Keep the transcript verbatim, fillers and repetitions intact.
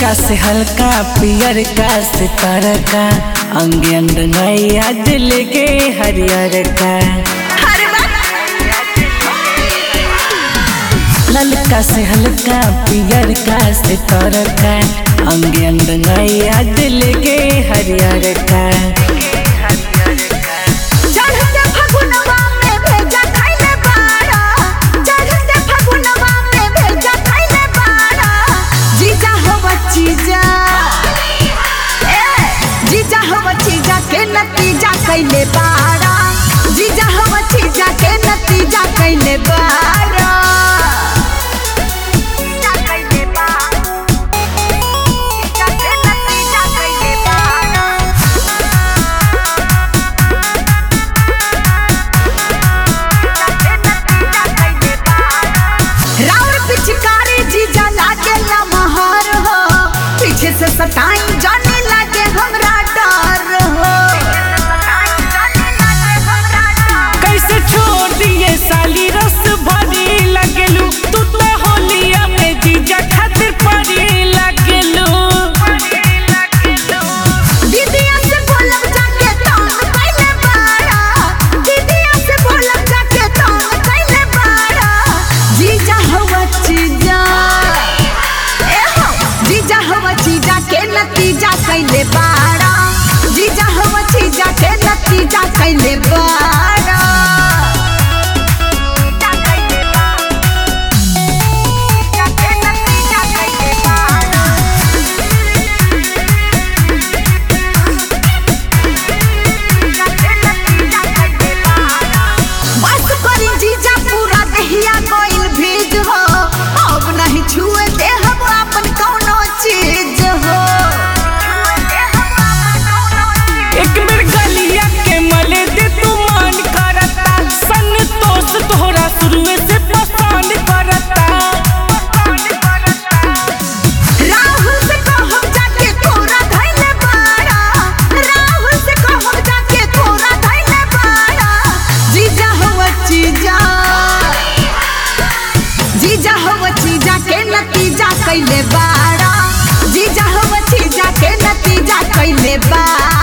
ललका से हल्का पियर का से तरका अंग अंग नैया दिल के हरियर का ललका से हल्का पियर का से तरका अंग अंग नैया दिल के हरियर का नतीजा कैले बारा जीजा हम चीजा के नतीजा कैले बारा राउर पिचकारी जीजा लागे लमहर हो पीछे से सताई जाने लागे हमरा डर हो साली रस भरी लगेलू तू तो होलिया में जीजा खातिर परी लगेलू दीदिया से बोलब जाके तोन कैले बारा दीदिया से बोलब जाके तोन कैले बारा जीजा हवा चीजा ए हो जीजा हवा चीजा के नतीजा कैले बारा जीजा हवा चीजा के नतीजा कैले बारा जीजा हो चीजा के नतीजा कैले बारा जीजा हो चीजा के नतीजा कैले बारा।